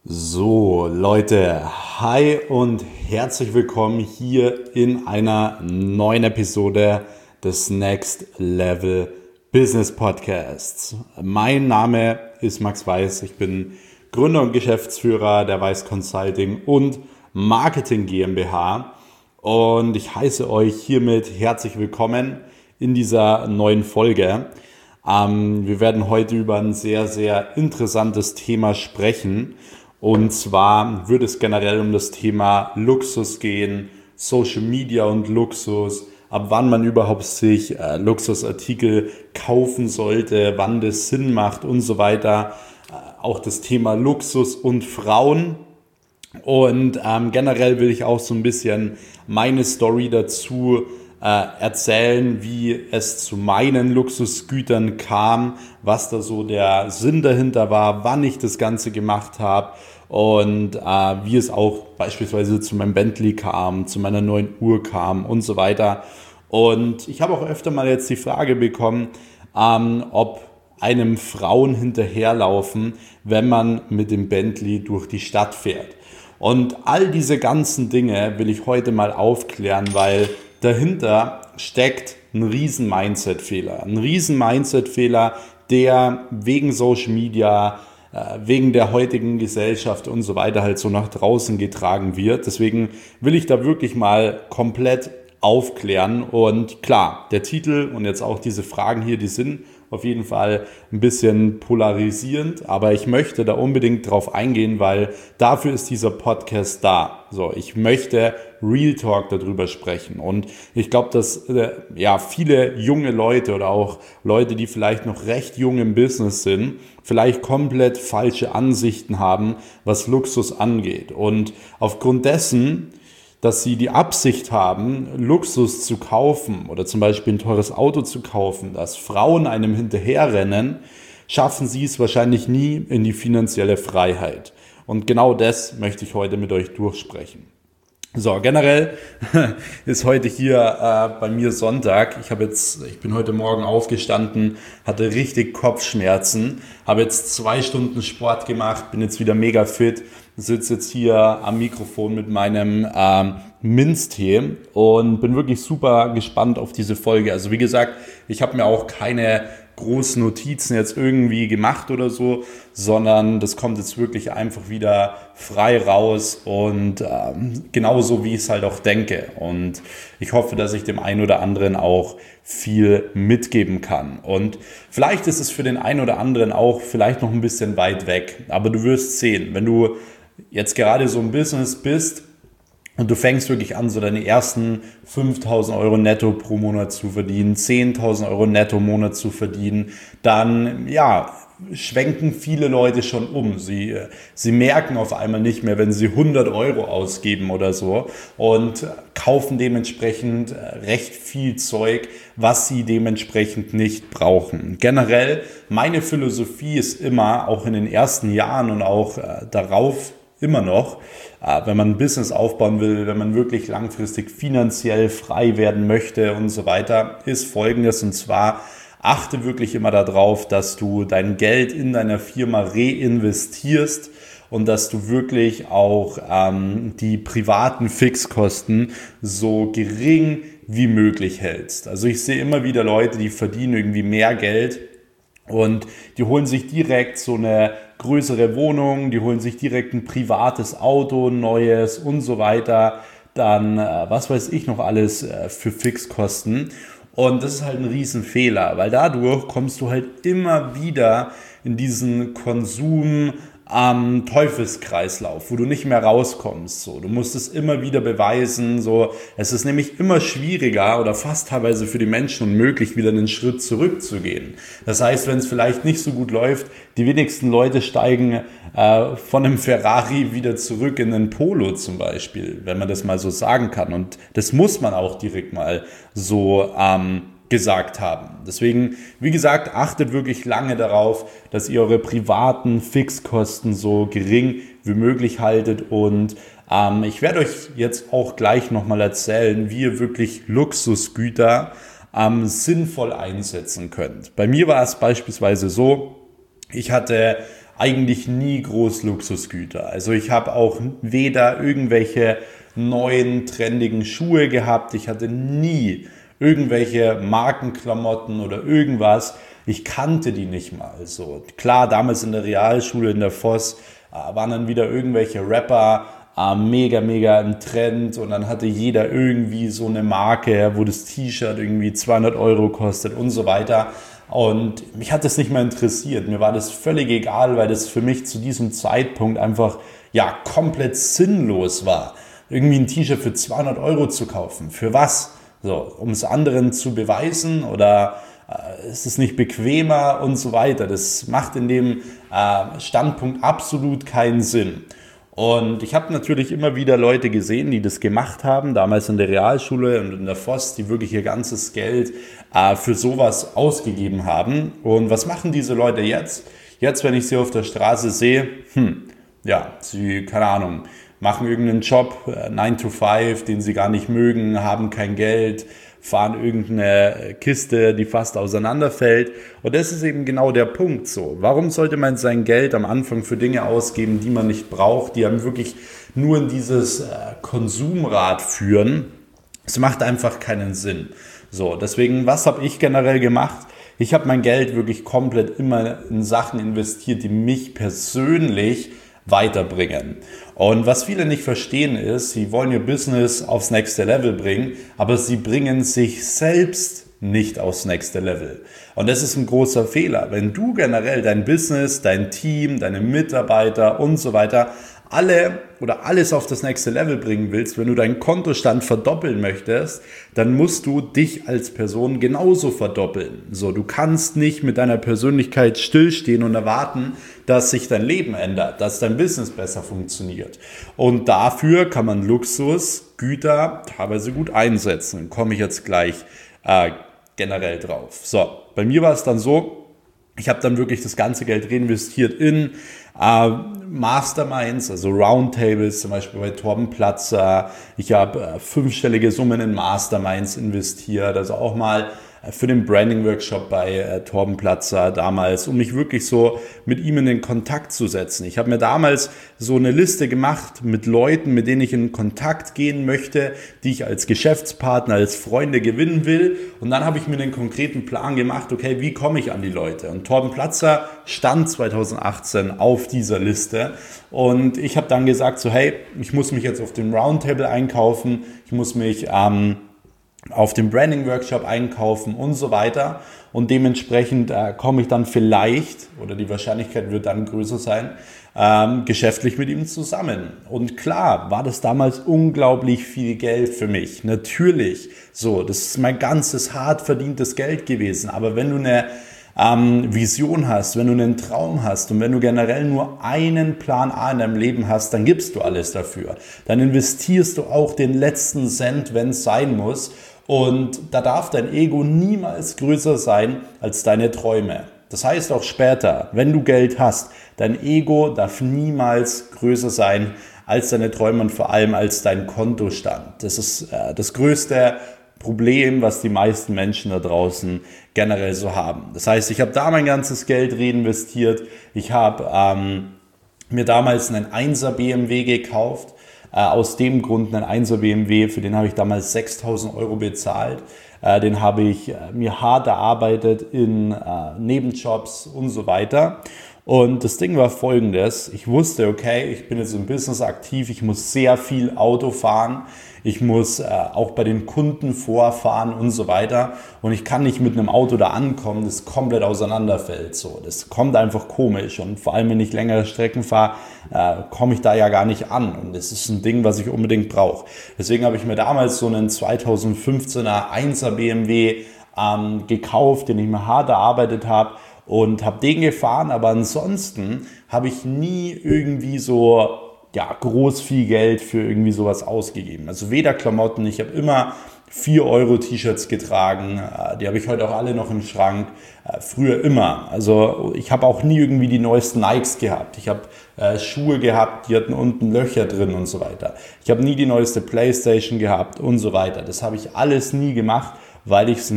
So, Leute, hi und herzlich willkommen hier in einer neuen Episode des Next Level Business Podcasts. Mein Name ist Max Weiß, ich bin Gründer und Geschäftsführer der Weiß Consulting und Marketing GmbH und ich heiße euch hiermit herzlich willkommen in dieser neuen Folge. Wir werden heute über ein sehr, sehr interessantes Thema sprechen. Und zwar wird es generell um das Thema Luxus gehen, Social Media und Luxus, ab wann man überhaupt sich Luxusartikel kaufen sollte, wann das Sinn macht und so weiter. Auch das Thema Luxus und Frauen. Und generell will ich auch so ein bisschen meine Story dazu erzählen, wie es zu meinen Luxusgütern kam, was da so der Sinn dahinter war, wann ich das Ganze gemacht habe und wie es auch beispielsweise zu meinem Bentley kam, zu meiner neuen Uhr kam und so weiter. Und ich habe auch öfter mal jetzt die Frage bekommen, ob einem Frauen hinterherlaufen, wenn man mit dem Bentley durch die Stadt fährt. Und all diese ganzen Dinge will ich heute mal aufklären, weil dahinter steckt ein riesen Mindset-Fehler. Ein riesen Mindset-Fehler, der wegen Social Media, wegen der heutigen Gesellschaft und so weiter halt so nach draußen getragen wird. Deswegen will ich da wirklich mal komplett aufklären. Und klar, der Titel und jetzt auch diese Fragen hier, die sind auf jeden Fall ein bisschen polarisierend, aber ich möchte da unbedingt drauf eingehen, weil dafür ist dieser Podcast da. So, ich möchte Real Talk darüber sprechen und ich glaube, dass viele junge Leute oder auch Leute, die vielleicht noch recht jung im Business sind, vielleicht komplett falsche Ansichten haben, was Luxus angeht. Und aufgrund dessen, dass sie die Absicht haben, Luxus zu kaufen oder zum Beispiel ein teures Auto zu kaufen, dass Frauen einem hinterherrennen, schaffen sie es wahrscheinlich nie in die finanzielle Freiheit. Und genau das möchte ich heute mit euch durchsprechen. So, generell ist heute hier bei mir Sonntag. Ich bin heute Morgen aufgestanden, hatte richtig Kopfschmerzen, habe jetzt 2 Stunden Sport gemacht, bin jetzt wieder mega fit, sitze jetzt hier am Mikrofon mit meinem Minztee und bin wirklich super gespannt auf diese Folge. Also wie gesagt, ich habe mir auch keine großen Notizen jetzt irgendwie gemacht oder so, sondern das kommt jetzt wirklich einfach wieder frei raus und genauso wie ich es halt auch denke. Und ich hoffe, dass ich dem einen oder anderen auch viel mitgeben kann. Und vielleicht ist es für den einen oder anderen auch vielleicht noch ein bisschen weit weg, aber du wirst sehen, wenn du jetzt gerade so im Business bist, und du fängst wirklich an, so deine ersten 5.000 Euro netto pro Monat zu verdienen, 10.000 Euro netto im Monat zu verdienen, dann schwenken viele Leute schon um. Sie merken auf einmal nicht mehr, wenn sie 100 Euro ausgeben oder so und kaufen dementsprechend recht viel Zeug, was sie dementsprechend nicht brauchen. Generell, meine Philosophie ist immer, auch in den ersten Jahren und auch darauf immer noch, wenn man ein Business aufbauen will, wenn man wirklich langfristig finanziell frei werden möchte und so weiter, ist Folgendes. Und zwar achte wirklich immer darauf, dass du dein Geld in deiner Firma reinvestierst und dass du wirklich auch die privaten Fixkosten so gering wie möglich hältst. Also ich sehe immer wieder Leute, die verdienen irgendwie mehr Geld und die holen sich direkt so eine größere Wohnung, die holen sich direkt ein privates Auto, ein neues und so weiter. Dann, was weiß ich noch alles für Fixkosten. Und das ist halt ein Riesenfehler, weil dadurch kommst du halt immer wieder in diesen Konsum am Teufelskreislauf, wo du nicht mehr rauskommst. So, du musst es immer wieder beweisen. So, es ist nämlich immer schwieriger oder fast teilweise für die Menschen unmöglich, wieder einen Schritt zurückzugehen. Das heißt, wenn es vielleicht nicht so gut läuft, die wenigsten Leute steigen von einem Ferrari wieder zurück in einen Polo zum Beispiel, wenn man das mal so sagen kann. Und das muss man auch direkt mal so gesagt haben. Deswegen, wie gesagt, achtet wirklich lange darauf, dass ihr eure privaten Fixkosten so gering wie möglich haltet und ich werde euch jetzt auch gleich nochmal erzählen, wie ihr wirklich Luxusgüter sinnvoll einsetzen könnt. Bei mir war es beispielsweise so, ich hatte eigentlich nie groß Luxusgüter. Also ich habe auch weder irgendwelche neuen trendigen Schuhe gehabt, ich hatte nie irgendwelche Markenklamotten oder irgendwas. Ich kannte die nicht mal so. Klar, damals in der Realschule, in der Voss, waren dann wieder irgendwelche Rapper mega im Trend und dann hatte jeder irgendwie so eine Marke, wo das T-Shirt irgendwie 200 Euro kostet und so weiter. Und mich hat das nicht mehr interessiert. Mir war das völlig egal, weil das für mich zu diesem Zeitpunkt einfach komplett sinnlos war. Irgendwie ein T-Shirt für 200 Euro zu kaufen. Für was? So, um es anderen zu beweisen oder ist es nicht bequemer und so weiter. Das macht in dem Standpunkt absolut keinen Sinn. Und ich habe natürlich immer wieder Leute gesehen, die das gemacht haben, damals in der Realschule und in der Voss, die wirklich ihr ganzes Geld für sowas ausgegeben haben. Und was machen diese Leute jetzt? Jetzt, wenn ich sie auf der Straße sehe, sie, keine Ahnung, machen irgendeinen Job, 9 to 5, den sie gar nicht mögen, haben kein Geld, fahren irgendeine Kiste, die fast auseinanderfällt. Und das ist eben genau der Punkt so. Warum sollte man sein Geld am Anfang für Dinge ausgeben, die man nicht braucht, die einem wirklich nur in dieses Konsumrad führen? Es macht einfach keinen Sinn. So, deswegen, was habe ich generell gemacht? Ich habe mein Geld wirklich komplett immer in Sachen investiert, die mich persönlich weiterbringen. Und was viele nicht verstehen ist, sie wollen ihr Business aufs nächste Level bringen, aber sie bringen sich selbst nicht aufs nächste Level. Und das ist ein großer Fehler. Wenn du generell dein Business, dein Team, deine Mitarbeiter und so weiter alles auf das nächste Level bringen willst, wenn du deinen Kontostand verdoppeln möchtest, dann musst du dich als Person genauso verdoppeln. So, du kannst nicht mit deiner Persönlichkeit stillstehen und erwarten, dass sich dein Leben ändert, dass dein Business besser funktioniert. Und dafür kann man Luxusgüter teilweise gut einsetzen. Komme ich jetzt gleich generell drauf. So, bei mir war es dann so, ich habe dann wirklich das ganze Geld reinvestiert in Masterminds, also Roundtables, zum Beispiel bei Torben Platzer. Ich habe 5-stellige Summen in Masterminds investiert, also auch mal für den Branding-Workshop bei Torben Platzer damals, um mich wirklich so mit ihm in den Kontakt zu setzen. Ich habe mir damals so eine Liste gemacht mit Leuten, mit denen ich in Kontakt gehen möchte, die ich als Geschäftspartner, als Freunde gewinnen will. Und dann habe ich mir den konkreten Plan gemacht, okay, wie komme ich an die Leute? Und Torben Platzer stand 2018 auf dieser Liste. Und ich habe dann gesagt, so hey, ich muss mich jetzt auf dem Roundtable einkaufen, ich muss mich auf dem Branding-Workshop einkaufen und so weiter. Und dementsprechend komme ich dann vielleicht, oder die Wahrscheinlichkeit wird dann größer sein, geschäftlich mit ihm zusammen. Und klar, war das damals unglaublich viel Geld für mich. Natürlich, so, das ist mein ganzes hart verdientes Geld gewesen. Aber wenn du eine Vision hast, wenn du einen Traum hast und wenn du generell nur einen Plan A in deinem Leben hast, dann gibst du alles dafür. Dann investierst du auch den letzten Cent, wenn es sein muss. Und da darf dein Ego niemals größer sein als deine Träume. Das heißt auch später, wenn du Geld hast, dein Ego darf niemals größer sein als deine Träume und vor allem als dein Kontostand. Das ist das größte Problem, was die meisten Menschen da draußen generell so haben. Das heißt, ich habe da mein ganzes Geld reinvestiert. Ich habe mir damals einen 1er BMW gekauft. Aus dem Grund einen 1er BMW, für den habe ich damals 6.000 Euro bezahlt. Den habe ich mir hart erarbeitet in Nebenjobs und so weiter. Und das Ding war folgendes: Ich wusste, okay, ich bin jetzt im Business aktiv, ich muss sehr viel Auto fahren, ich muss auch bei den Kunden vorfahren und so weiter. Und ich kann nicht mit einem Auto da ankommen, das komplett auseinanderfällt. So, das kommt einfach komisch. Und vor allem, wenn ich längere Strecken fahre, komme ich da ja gar nicht an. Und das ist ein Ding, was ich unbedingt brauche. Deswegen habe ich mir damals so einen 2015er 1er BMW gekauft, den ich mir hart erarbeitet habe. Und habe den gefahren, aber ansonsten habe ich nie irgendwie so groß viel Geld für irgendwie sowas ausgegeben. Also weder Klamotten, ich habe immer 4 Euro T-Shirts getragen, die habe ich heute auch alle noch im Schrank, früher immer. Also ich habe auch nie irgendwie die neuesten Nikes gehabt. Ich habe Schuhe gehabt, die hatten unten Löcher drin und so weiter. Ich habe nie die neueste Playstation gehabt und so weiter. Das habe ich alles nie gemacht, weil ich es nicht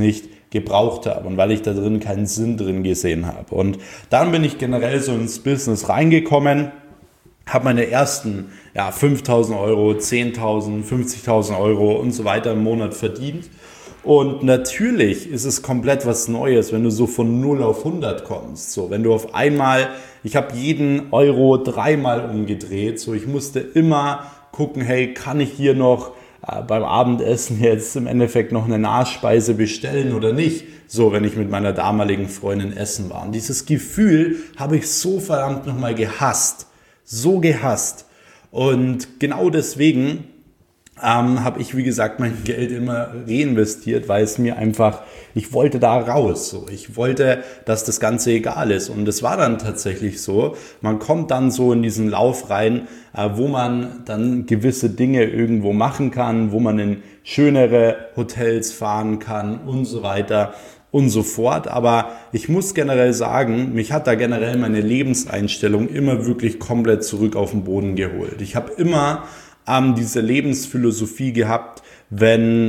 gebraucht habe und weil ich da drin keinen Sinn drin gesehen habe. Und dann bin ich generell so ins Business reingekommen, habe meine ersten 5.000 Euro, 10.000, 50.000 Euro und so weiter im Monat verdient. Und natürlich ist es komplett was Neues, wenn du so von 0 auf 100 kommst. So, wenn du auf einmal, ich habe jeden Euro 3-mal umgedreht. So, ich musste immer gucken, hey, kann ich hier noch beim Abendessen jetzt im Endeffekt noch eine Nachspeise bestellen oder nicht? So, wenn ich mit meiner damaligen Freundin essen war. Und dieses Gefühl habe ich so verdammt nochmal gehasst. So gehasst. Und genau deswegen habe ich, wie gesagt, mein Geld immer reinvestiert, weil es mir einfach, ich wollte da raus. So. Ich wollte, dass das Ganze egal ist. Und es war dann tatsächlich so. Man kommt dann so in diesen Lauf rein, wo man dann gewisse Dinge irgendwo machen kann, wo man in schönere Hotels fahren kann und so weiter und so fort. Aber ich muss generell sagen, mich hat da generell meine Lebenseinstellung immer wirklich komplett zurück auf den Boden geholt. Ich habe immer diese Lebensphilosophie gehabt, wenn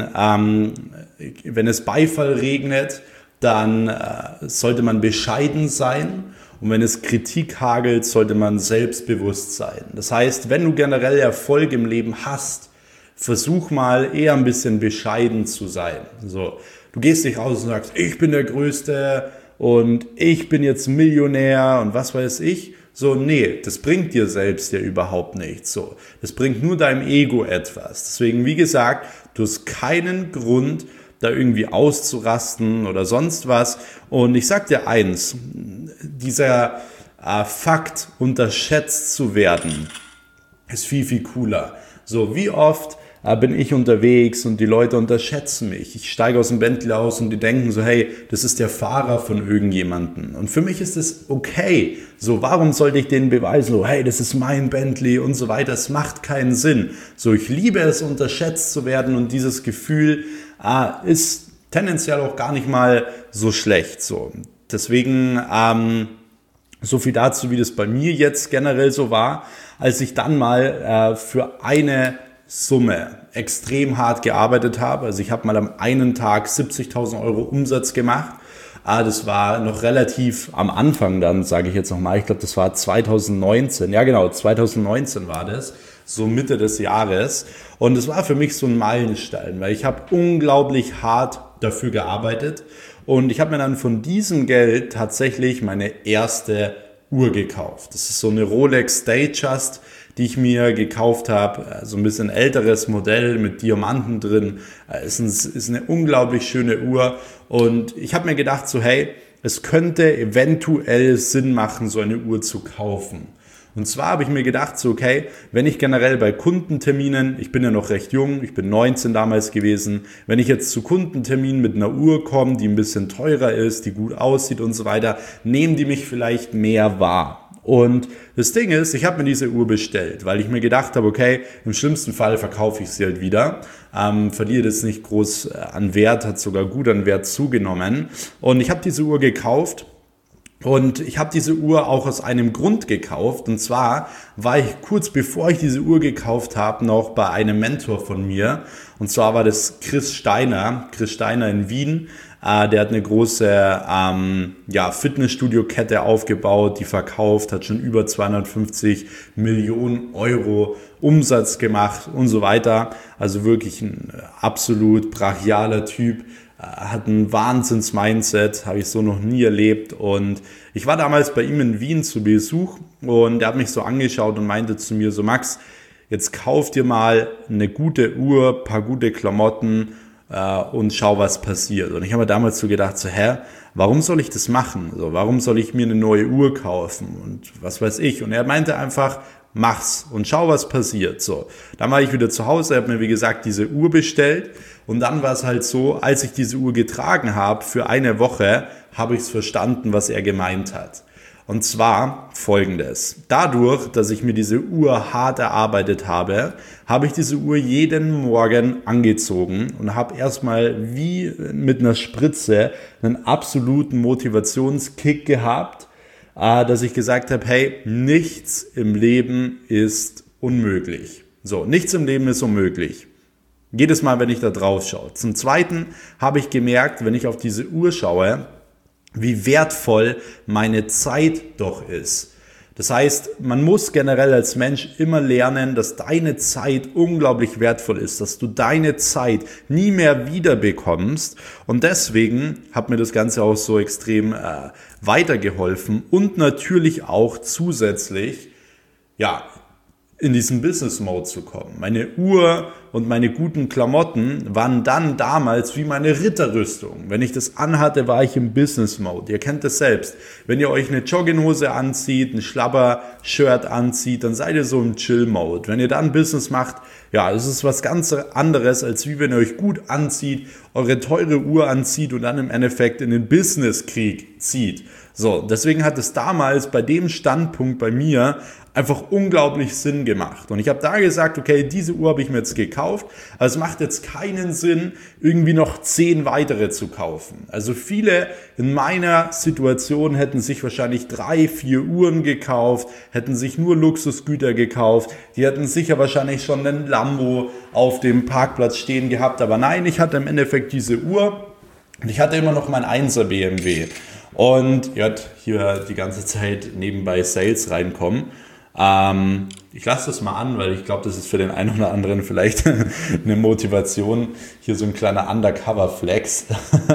es Beifall regnet, dann sollte man bescheiden sein und wenn es Kritik hagelt, sollte man selbstbewusst sein. Das heißt, wenn du generell Erfolg im Leben hast, versuch mal eher ein bisschen bescheiden zu sein. So, du gehst nicht raus und sagst, ich bin der Größte und ich bin jetzt Millionär und was weiß ich. So, nee, das bringt dir selbst ja überhaupt nichts. So, das bringt nur deinem Ego etwas. Deswegen, wie gesagt, du hast keinen Grund, da irgendwie auszurasten oder sonst was. Und ich sag dir eins, dieser Fakt, unterschätzt zu werden, ist viel, viel cooler. So, wie oft bin ich unterwegs und die Leute unterschätzen mich. Ich steige aus dem Bentley aus und die denken so, hey, das ist der Fahrer von irgendjemandem. Und für mich ist es okay. So, warum sollte ich denen beweisen, so, hey, das ist mein Bentley und so weiter. Es macht keinen Sinn. So, ich liebe es, unterschätzt zu werden und dieses Gefühl ist tendenziell auch gar nicht mal so schlecht. So, deswegen so viel dazu, wie das bei mir jetzt generell so war, als ich dann mal für eine Summe extrem hart gearbeitet habe. Also ich habe mal am einen Tag 70.000 Euro Umsatz gemacht. Das war noch relativ am Anfang dann, sage ich jetzt nochmal. Ich glaube, das war 2019. Ja genau, 2019 war das. So Mitte des Jahres. Und es war für mich so ein Meilenstein, weil ich habe unglaublich hart dafür gearbeitet. Und ich habe mir dann von diesem Geld tatsächlich meine erste Uhr gekauft. Das ist so eine Rolex Datejust, die ich mir gekauft habe, so ein bisschen älteres Modell mit Diamanten drin. Ist eine unglaublich schöne Uhr und ich habe mir gedacht so, hey, es könnte eventuell Sinn machen, so eine Uhr zu kaufen. Und zwar habe ich mir gedacht so, okay, wenn ich generell bei Kundenterminen, ich bin ja noch recht jung, ich bin 19 damals gewesen, wenn ich jetzt zu Kundenterminen mit einer Uhr komme, die ein bisschen teurer ist, die gut aussieht und so weiter, nehmen die mich vielleicht mehr wahr. Und das Ding ist, ich habe mir diese Uhr bestellt, weil ich mir gedacht habe, okay, im schlimmsten Fall verkaufe ich sie halt wieder, verliere das nicht groß an Wert, hat sogar gut an Wert zugenommen. Und ich habe diese Uhr gekauft und ich habe diese Uhr auch aus einem Grund gekauft. Und zwar war ich kurz bevor ich diese Uhr gekauft habe, noch bei einem Mentor von mir. Und zwar war das Chris Steiner in Wien. Der hat eine große Fitnessstudio-Kette aufgebaut, die verkauft, hat schon über 250 Millionen Euro Umsatz gemacht und so weiter. Also wirklich ein absolut brachialer Typ, hat ein Wahnsinns-Mindset, habe ich so noch nie erlebt. Und ich war damals bei ihm in Wien zu Besuch und er hat mich so angeschaut und meinte zu mir so, Max, jetzt kauf dir mal eine gute Uhr, paar gute Klamotten, und schau, was passiert. Und ich habe mir damals so gedacht, so, warum soll ich das machen? So, warum soll ich mir eine neue Uhr kaufen? Und was weiß ich? Und er meinte einfach, mach's und schau, was passiert. So, dann war ich wieder zu Hause, habe mir, wie gesagt, diese Uhr bestellt. Und dann war es halt so, als ich diese Uhr getragen habe, für eine Woche, habe ich es verstanden, was er gemeint hat. Und zwar Folgendes. Dadurch, dass ich mir diese Uhr hart erarbeitet habe, habe ich diese Uhr jeden Morgen angezogen und habe erstmal wie mit einer Spritze einen absoluten Motivationskick gehabt, dass ich gesagt habe, hey, nichts im Leben ist unmöglich. So, nichts im Leben ist unmöglich. Jedes Mal, wenn ich da drauf schaue. Zum Zweiten habe ich gemerkt, wenn ich auf diese Uhr schaue, wie wertvoll meine Zeit doch ist. Das heißt, man muss generell als Mensch immer lernen, dass deine Zeit unglaublich wertvoll ist, dass du deine Zeit nie mehr wiederbekommst. Und deswegen hat mir das Ganze auch so extrem weitergeholfen und natürlich auch zusätzlich, in diesen Business Mode zu kommen. Meine Uhr und meine guten Klamotten waren dann damals wie meine Ritterrüstung. Wenn ich das anhatte, war ich im Business Mode. Ihr kennt das selbst. Wenn ihr euch eine Jogginghose anzieht, ein Schlabber-Shirt anzieht, dann seid ihr so im Chill Mode. Wenn ihr dann Business macht, es ist was ganz anderes, als wie wenn ihr euch gut anzieht, eure teure Uhr anzieht und dann im Endeffekt in den Business-Krieg zieht. So, deswegen hat es damals bei dem Standpunkt bei mir einfach unglaublich Sinn gemacht. Und ich habe da gesagt, okay, diese Uhr habe ich mir jetzt gekauft, aber es macht jetzt keinen Sinn, irgendwie noch 10 weitere zu kaufen. Also viele in meiner Situation hätten sich wahrscheinlich 3, 4 Uhren gekauft, hätten sich nur Luxusgüter gekauft, die hätten sicher wahrscheinlich schon einen Lambo auf dem Parkplatz stehen gehabt, aber nein, ich hatte im Endeffekt diese Uhr und ich hatte immer noch mein 1er BMW. Und ihr hört hier die ganze Zeit nebenbei Sales reinkommen. Ich lasse das mal an, weil ich glaube, das ist für den einen oder anderen vielleicht eine Motivation. Hier so ein kleiner Undercover-Flex.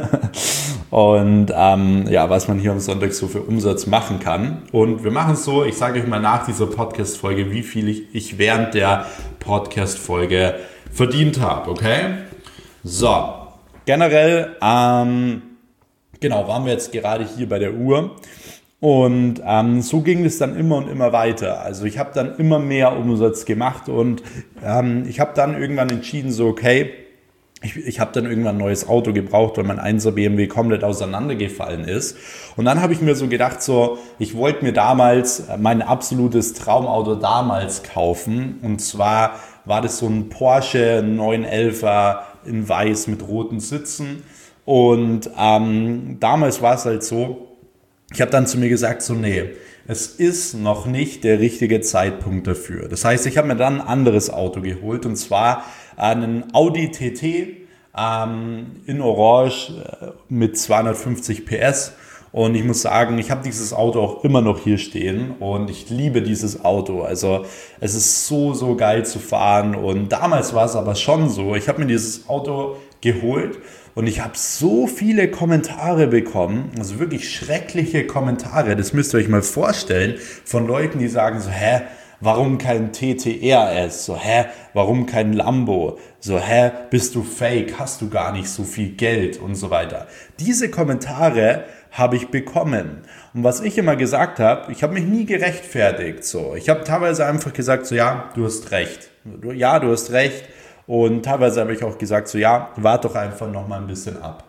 Und was man hier am Sonntag so für Umsatz machen kann. Und wir machen es so, ich sage euch mal nach dieser Podcast-Folge, wie viel ich während der Podcast-Folge verdient habe, okay? So, generell, waren wir jetzt gerade hier bei der Uhr. Und so ging es dann immer und immer weiter. Also ich habe dann immer mehr Umsatz gemacht und ich habe dann irgendwann entschieden, so okay, ich habe dann irgendwann ein neues Auto gebraucht, weil mein 1er BMW komplett auseinandergefallen ist. Und dann habe ich mir so gedacht, ich wollte mir damals mein absolutes Traumauto damals kaufen. Und zwar war das so ein Porsche 911er in weiß mit roten Sitzen. Und damals war es halt so, ich habe dann zu mir gesagt, nee, es ist noch nicht der richtige Zeitpunkt dafür. Das heißt, ich habe mir dann ein anderes Auto geholt und zwar einen Audi TT in Orange mit 250 PS. Und ich muss sagen, ich habe dieses Auto auch immer noch hier stehen und ich liebe dieses Auto. Also es ist so, so geil zu fahren. Und damals war es aber schon so, ich habe mir dieses Auto geholt und ich habe so viele Kommentare bekommen, also wirklich schreckliche Kommentare, das müsst ihr euch mal vorstellen, von Leuten, die sagen so, warum kein TTRS? Warum kein Lambo? Bist du fake? Hast du gar nicht so viel Geld? Und so weiter. Diese Kommentare habe ich bekommen. Und was ich immer gesagt habe, ich habe mich nie gerechtfertigt. Ich habe teilweise einfach gesagt, du hast recht. Ja, du hast recht. Und teilweise habe ich auch gesagt, warte doch einfach noch mal ein bisschen ab.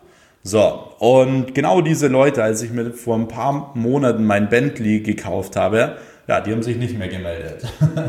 Und genau diese Leute, als ich mir vor ein paar Monaten mein Bentley gekauft habe, die haben sich nicht mehr gemeldet.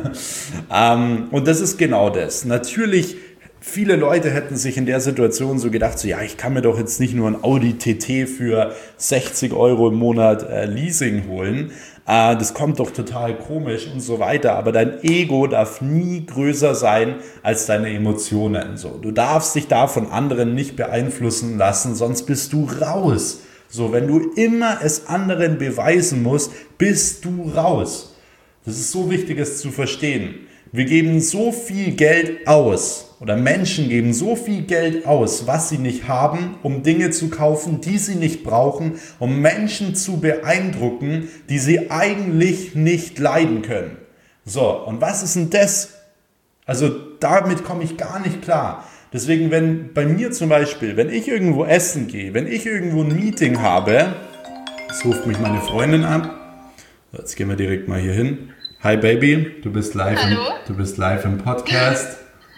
Und das ist genau das. Natürlich, viele Leute hätten sich in der Situation so gedacht, ich kann mir doch jetzt nicht nur ein Audi TT für 60 € im Monat Leasing holen. Das kommt doch total komisch und so weiter. Aber dein Ego darf nie größer sein als deine Emotionen. Du darfst dich da von anderen nicht beeinflussen lassen, sonst bist du raus. Wenn du immer es anderen beweisen musst, bist du raus. Das ist so wichtig, es zu verstehen. Wir geben so viel Geld aus oder Menschen geben so viel Geld aus, was sie nicht haben, um Dinge zu kaufen, die sie nicht brauchen, um Menschen zu beeindrucken, die sie eigentlich nicht leiden können. Und was ist denn das? Also damit komme ich gar nicht klar. Deswegen, wenn bei mir zum Beispiel, wenn ich irgendwo essen gehe, wenn ich irgendwo ein Meeting habe, jetzt ruft mich meine Freundin an. Jetzt gehen wir direkt mal hier hin. Hi Baby, du bist live im Podcast.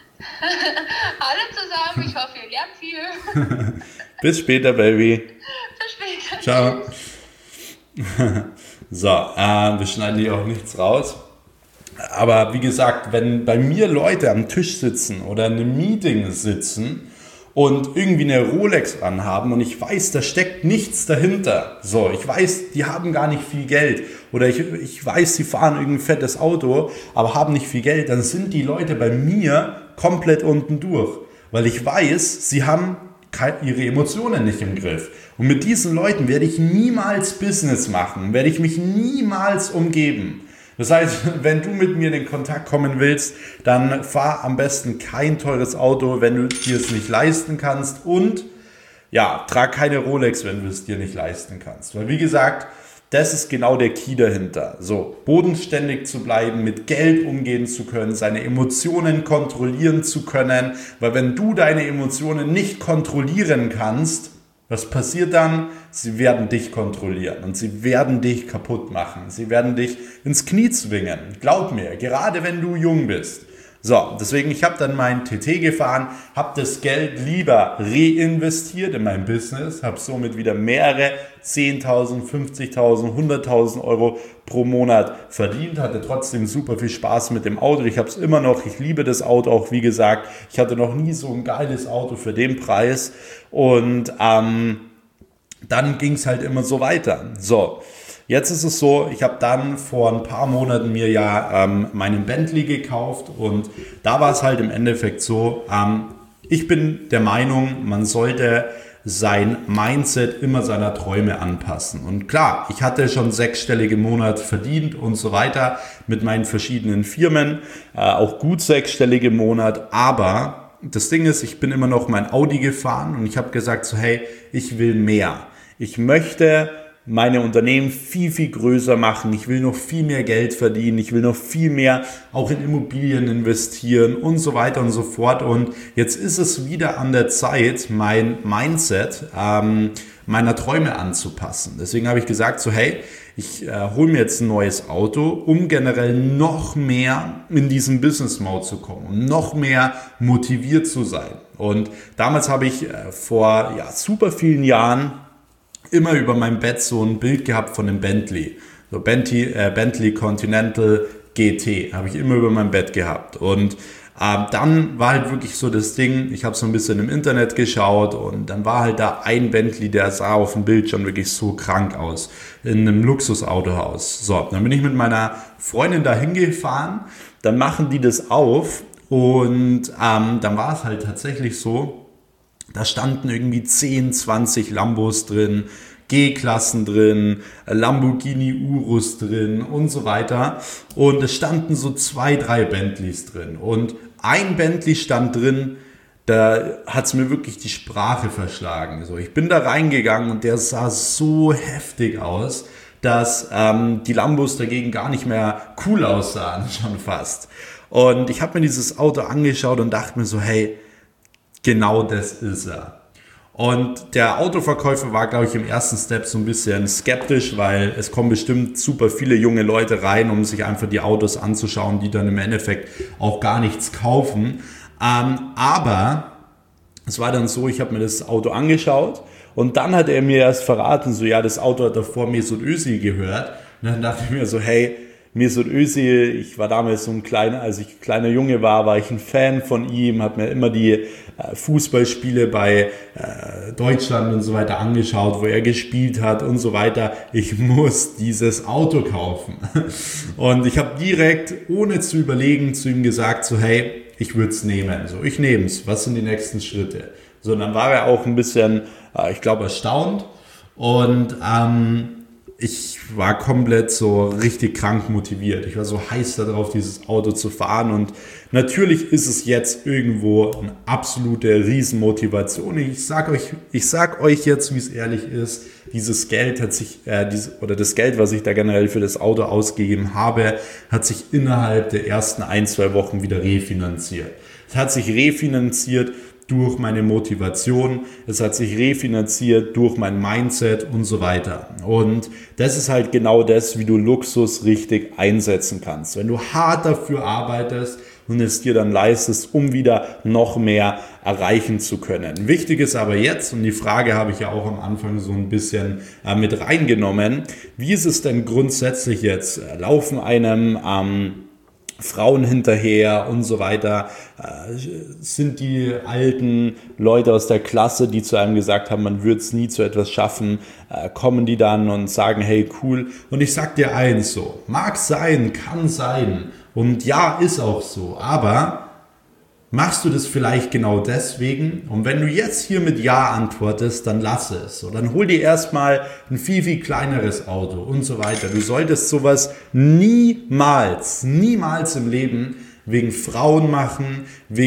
Hallo zusammen, ich hoffe, ihr lernt viel. Bis später, Baby. Bis später. Ciao. Wir schneiden hier auch nichts raus. Aber wie gesagt, wenn bei mir Leute am Tisch sitzen oder in einem Meeting sitzen und irgendwie eine Rolex anhaben und ich weiß, da steckt nichts dahinter. Ich weiß, die haben gar nicht viel Geld oder ich weiß, sie fahren irgendein fettes Auto, aber haben nicht viel Geld, dann sind die Leute bei mir komplett unten durch. weil ich weiß, sie haben ihre Emotionen nicht im Griff. Und mit diesen Leuten werde ich niemals Business machen, werde ich mich niemals umgeben. Das heißt, wenn du mit mir in den Kontakt kommen willst, dann fahr am besten kein teures Auto, wenn du dir es nicht leisten kannst, und ja, trag keine Rolex, wenn du es dir nicht leisten kannst. Weil wie gesagt, das ist genau der Key dahinter. So, bodenständig zu bleiben, mit Geld umgehen zu können, seine Emotionen kontrollieren zu können. Weil wenn du deine Emotionen nicht kontrollieren kannst, was passiert dann? Sie werden dich kontrollieren und sie werden dich kaputt machen. Sie werden dich ins Knie zwingen. Glaub mir, gerade wenn du jung bist. So, deswegen, ich habe dann mein TT gefahren, habe das Geld lieber reinvestiert in mein Business, habe somit wieder mehrere 10.000, 50.000, 100.000 Euro pro Monat verdient, hatte trotzdem super viel Spaß mit dem Auto. Ich habe es immer noch, ich liebe das Auto auch, wie gesagt. Ich hatte noch nie so ein geiles Auto für den Preis, und dann ging es halt immer so weiter. So. Jetzt ist es so, ich habe dann vor ein paar Monaten mir meinen Bentley gekauft, und da war es halt im Endeffekt so, ich bin der Meinung, man sollte sein Mindset immer seiner Träume anpassen. Und klar, ich hatte schon 6-stellige Monat verdient und so weiter mit meinen verschiedenen Firmen, auch gut 6-stellige Monat, aber das Ding ist, ich bin immer noch mein Audi gefahren und ich habe gesagt so, hey, ich will mehr. Ich möchte meine Unternehmen viel, viel größer machen. Ich will noch viel mehr Geld verdienen. Ich will noch viel mehr auch in Immobilien investieren und so weiter und so fort. Und jetzt ist es wieder an der Zeit, mein Mindset meiner Träume anzupassen. Deswegen habe ich gesagt so, hey, ich hole mir jetzt ein neues Auto, um generell noch mehr in diesen Business Mode zu kommen, um noch mehr motiviert zu sein. Und damals habe ich vor super vielen Jahren immer über meinem Bett so ein Bild gehabt von einem Bentley. So Bentley Continental GT habe ich immer über meinem Bett gehabt. Und dann war halt wirklich so das Ding, ich habe so ein bisschen im Internet geschaut, und dann war halt da ein Bentley, der sah auf dem Bild schon wirklich so krank aus, in einem Luxusautohaus. So, dann bin ich mit meiner Freundin da hingefahren, dann machen die das auf, und dann war es halt tatsächlich so, da standen irgendwie 10, 20 Lambos drin, G-Klassen drin, Lamborghini Urus drin und so weiter. Und es standen so 2, 3 Bentleys drin. Und ein Bentley stand drin, da hat es mir wirklich die Sprache verschlagen. So, ich bin da reingegangen und der sah so heftig aus, dass die Lambos dagegen gar nicht mehr cool aussahen, schon fast. Und ich habe mir dieses Auto angeschaut und dachte mir so, hey, genau das ist er. Und der Autoverkäufer war, glaube ich, im ersten Step so ein bisschen skeptisch, weil es kommen bestimmt super viele junge Leute rein, um sich einfach die Autos anzuschauen, die dann im Endeffekt auch gar nichts kaufen. Aber es war dann so, ich habe mir das Auto angeschaut, und dann hat er mir erst verraten, so ja, das Auto hat davor Mesut Özil gehört. Und dann dachte ich mir so, hey, Mesut Özil, ich war damals so ein kleiner, als ich kleiner Junge war ich ein Fan von ihm, habe mir immer die Fußballspiele bei Deutschland und so weiter angeschaut, wo er gespielt hat und so weiter. Ich muss dieses Auto kaufen. Und ich habe direkt, ohne zu überlegen, zu ihm gesagt, so hey, ich würde es nehmen. So, ich nehme es. Was sind die nächsten Schritte? So, und dann war er auch ein bisschen, ich glaube, erstaunt. Und ich war komplett so richtig krank motiviert. Ich war so heiß darauf, dieses Auto zu fahren. Und natürlich ist es jetzt irgendwo eine absolute Riesenmotivation. Ich sag euch jetzt, wie es ehrlich ist, dieses Geld hat sich, das Geld, was ich da generell für das Auto ausgegeben habe, hat sich innerhalb der ersten 1-2 Wochen wieder refinanziert. Es hat sich refinanziert durch meine Motivation, es hat sich refinanziert durch mein Mindset und so weiter. Und das ist halt genau das, wie du Luxus richtig einsetzen kannst. Wenn du hart dafür arbeitest und es dir dann leistest, um wieder noch mehr erreichen zu können. Wichtig ist aber jetzt, und die Frage habe ich ja auch am Anfang so ein bisschen mit reingenommen, wie ist es denn grundsätzlich jetzt? Laufen einem Frauen hinterher und so weiter, sind die alten Leute aus der Klasse, die zu einem gesagt haben, man würde es nie zu etwas schaffen, kommen die dann und sagen, hey, cool. Und ich sag dir eins so, mag sein, kann sein und ja, ist auch so, aber machst du das vielleicht genau deswegen? Und wenn du jetzt hier mit Ja antwortest, dann lass es. So, dann hol dir erstmal ein viel, viel kleineres Auto und so weiter. Du solltest sowas niemals im Leben wegen Frauen machen,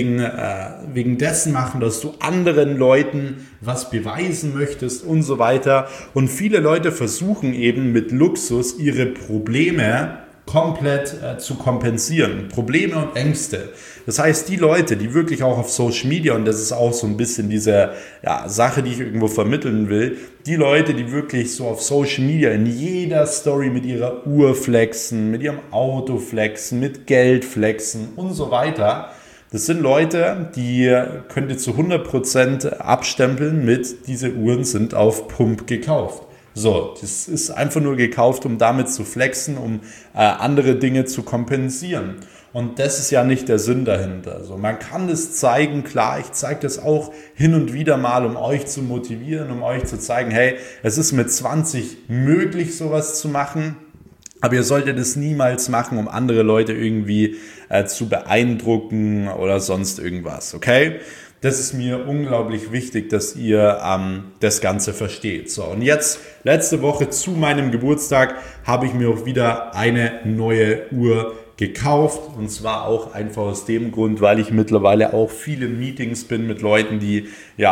wegen dessen machen, dass du anderen Leuten was beweisen möchtest und so weiter. Und viele Leute versuchen eben mit Luxus ihre Probleme komplett zu kompensieren. Probleme und Ängste. Das heißt, die Leute, die wirklich auch auf Social Media, und das ist auch so ein bisschen diese Sache, die ich irgendwo vermitteln will, die Leute, die wirklich so auf Social Media in jeder Story mit ihrer Uhr flexen, mit ihrem Auto flexen, mit Geld flexen und so weiter, das sind Leute, die könnt ihr zu 100% abstempeln mit, diese Uhren sind auf Pump gekauft. So, das ist einfach nur gekauft, um damit zu flexen, um andere Dinge zu kompensieren. Und das ist ja nicht der Sinn dahinter. Also man kann das zeigen, klar, ich zeige das auch hin und wieder mal, um euch zu motivieren, um euch zu zeigen, hey, es ist mit 20 möglich, sowas zu machen. Aber ihr solltet es niemals machen, um andere Leute irgendwie zu beeindrucken oder sonst irgendwas, okay? Das ist mir unglaublich wichtig, dass ihr das Ganze versteht. So, und jetzt, letzte Woche zu meinem Geburtstag, habe ich mir auch wieder eine neue Uhr gekauft. Und zwar auch einfach aus dem Grund, weil ich mittlerweile auch viele Meetings bin mit Leuten, die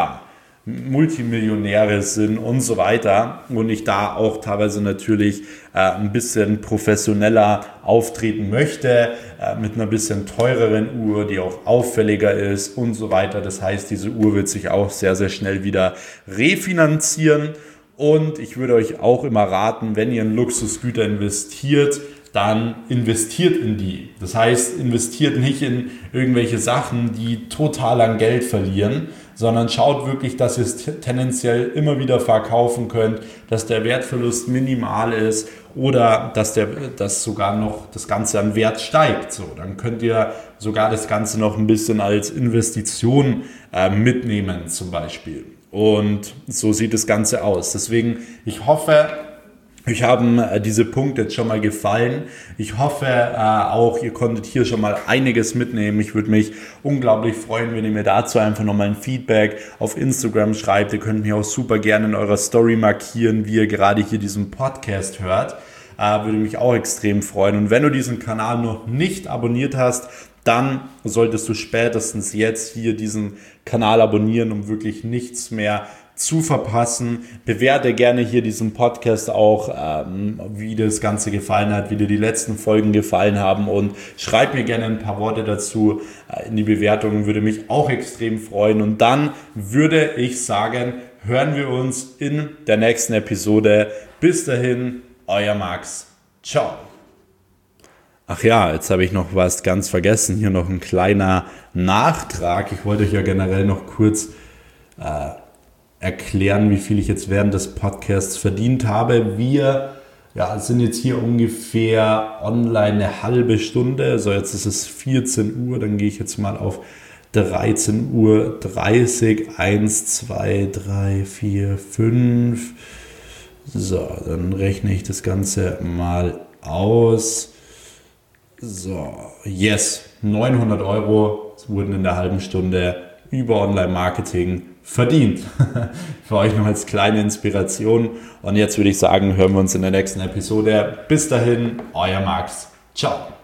Multimillionäre sind und so weiter. Und ich da auch teilweise natürlich ein bisschen professioneller auftreten möchte, mit einer bisschen teureren Uhr, die auch auffälliger ist und so weiter. Das heißt, diese Uhr wird sich auch sehr, sehr schnell wieder refinanzieren. Und ich würde euch auch immer raten, wenn ihr in Luxusgüter investiert, dann investiert in die. Das heißt, investiert nicht in irgendwelche Sachen, die total an Geld verlieren, sondern schaut wirklich, dass ihr es tendenziell immer wieder verkaufen könnt, dass der Wertverlust minimal ist oder dass sogar noch das Ganze an Wert steigt. So, dann könnt ihr sogar das Ganze noch ein bisschen als Investition mitnehmen zum Beispiel. Und so sieht das Ganze aus. Deswegen, ich hoffe, euch haben diese Punkte jetzt schon mal gefallen. Ich hoffe auch, ihr konntet hier schon mal einiges mitnehmen. Ich würde mich unglaublich freuen, wenn ihr mir dazu einfach nochmal ein Feedback auf Instagram schreibt. Ihr könnt mich auch super gerne in eurer Story markieren, wie ihr gerade hier diesen Podcast hört. Würde mich auch extrem freuen. Und wenn du diesen Kanal noch nicht abonniert hast, dann solltest du spätestens jetzt hier diesen Kanal abonnieren, um wirklich nichts mehr zu verpassen. Bewerte gerne hier diesen Podcast auch, wie dir das Ganze gefallen hat, wie dir die letzten Folgen gefallen haben und schreib mir gerne ein paar Worte dazu in die Bewertungen, würde mich auch extrem freuen. Und dann würde ich sagen, hören wir uns in der nächsten Episode. Bis dahin, euer Max. Ciao. Ach ja, jetzt habe ich noch was ganz vergessen. Hier noch ein kleiner Nachtrag. Ich wollte euch ja generell noch kurz erklären, wie viel ich jetzt während des Podcasts verdient habe. Wir sind jetzt hier ungefähr online eine halbe Stunde. Also jetzt ist es 14 Uhr, dann gehe ich jetzt mal auf 13:30 Uhr. 1, 2, 3, 4, 5. So, dann rechne ich das Ganze mal aus. So, yes, 900 Euro wurden in der halben Stunde über Online-Marketing verdient. Für euch noch als kleine Inspiration. Und jetzt würde ich sagen, hören wir uns in der nächsten Episode. Bis dahin, euer Max. Ciao.